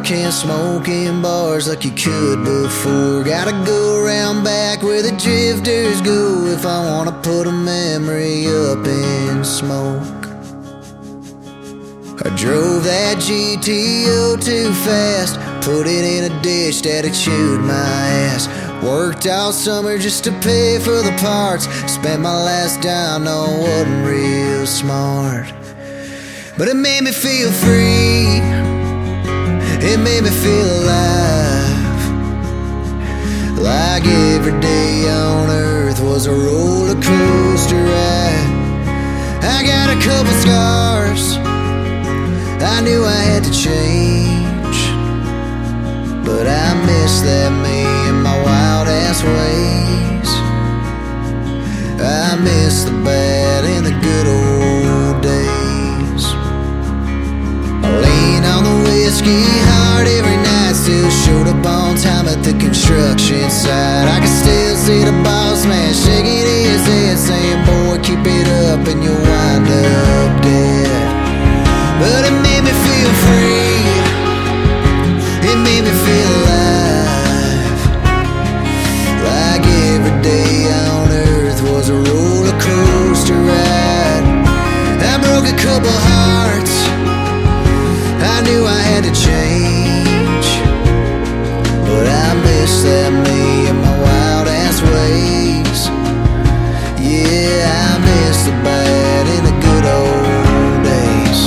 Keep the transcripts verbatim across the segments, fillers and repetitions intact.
can't smoke in bars like you could before. Gotta go around back where the drifters go if I wanna put a memory up in smoke. I drove that G T O too fast, put it in a ditch that it chewed my ass. Worked all summer just to pay for the parts, spent my last dime, no, it wasn't real smart. But it made me feel free, it made me feel alive, like every day on earth was a roller coaster ride. I got a couple scars, I knew I had to change, but I miss that me and my wild ass ways. I miss the bad and the good old days. I lean on the whiskey hard every night, still showed up on time at the construction site. I can still see the boss man shaking his head, saying, boy, keep it up and you'll wind up dead. But it made me feel free, it made me feel alive, like every day on earth was a roller coaster ride. I broke a couple hearts, I knew I had to change, but I miss that me and my wild ass ways. Yeah, I miss the bad and the good old days.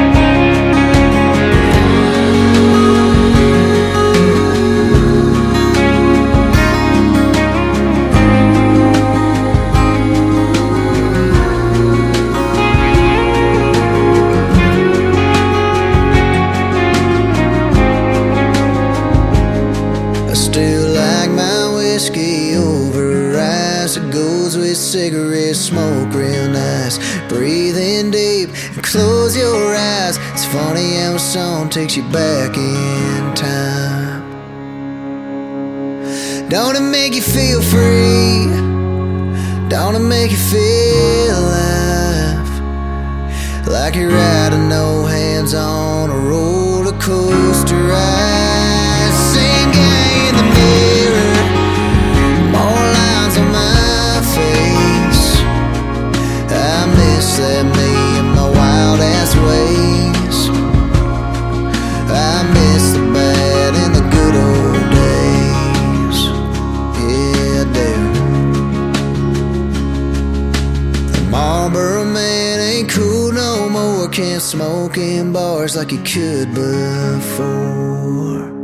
Over ice, it goes with cigarette smoke real nice. Breathe in deep and close your eyes. It's funny how a song takes you back in time. Don't it make you feel free? Don't it make you feel alive, like you're riding no hands on a roller coaster ride? Same guy in the mirror, more lines on my face. I miss that me and my wild ass ways. I miss the bad and the good old days. Yeah, I do. The Marlboro man ain't cool no more, can't smoke in bars like he could before.